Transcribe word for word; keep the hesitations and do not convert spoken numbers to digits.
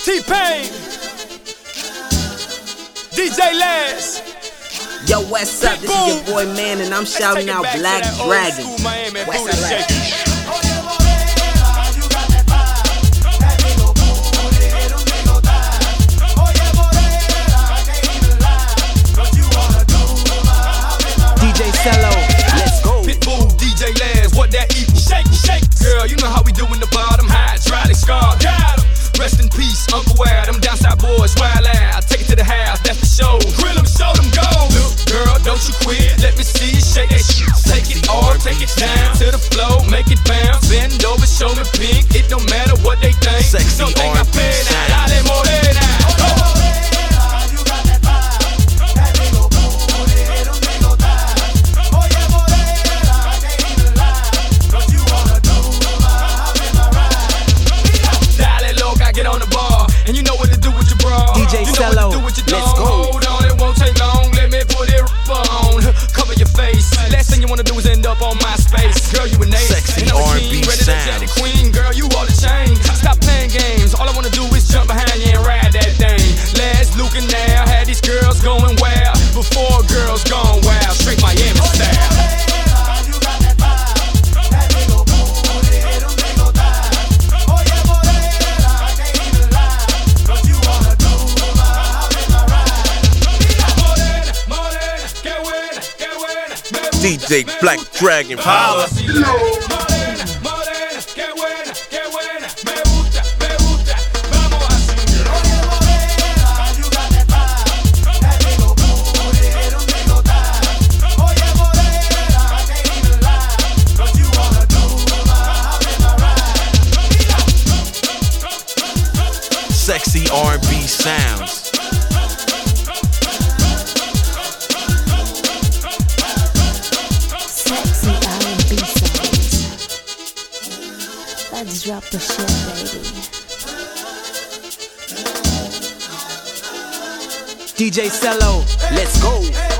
T-Pain, D J Les. Yo, what's up? This is your boy Man, and I'm shouting out Black Dragon. West L A. D J Cello, let's go. Pitbull, D J Les, what that equal? Shake, shake. Girl, you know how we do in the bottom. Hydraulic scar, got 'em. Rest in peace, Uncle Wad. Them downside boys, wild out. Take it to the house, that's the show. Grill 'em, show them go. Look, girl, don't you quit. Let me see you shake that shit. Take it all, take it down to the floor, make it bounce. Bend over, show me pink. It don't matter what they think. Sexy don't think R I and B pay now. sound. Dale morena. Oh. Get on the bar, and you know what to do with your bra. D J you know Cello, what to do with your let's dog. go. Hold on, it won't take long. Let me put it on. Cover your face. Last thing you wanna do is end up on my space. Girl, you an ace. Sexy and I'm R a and B king, ready to sounds. jack the queen. Girl, you all the chain. Stop playing games. All I wanna do is jump behind you and ride that thing. Last looking now, had these girls going wild. Before girls gone wild, straight Miami style. D J Black Dragon Power. Sexy R and B sounds. Let's drop the shit, baby. D J Cello, let's go.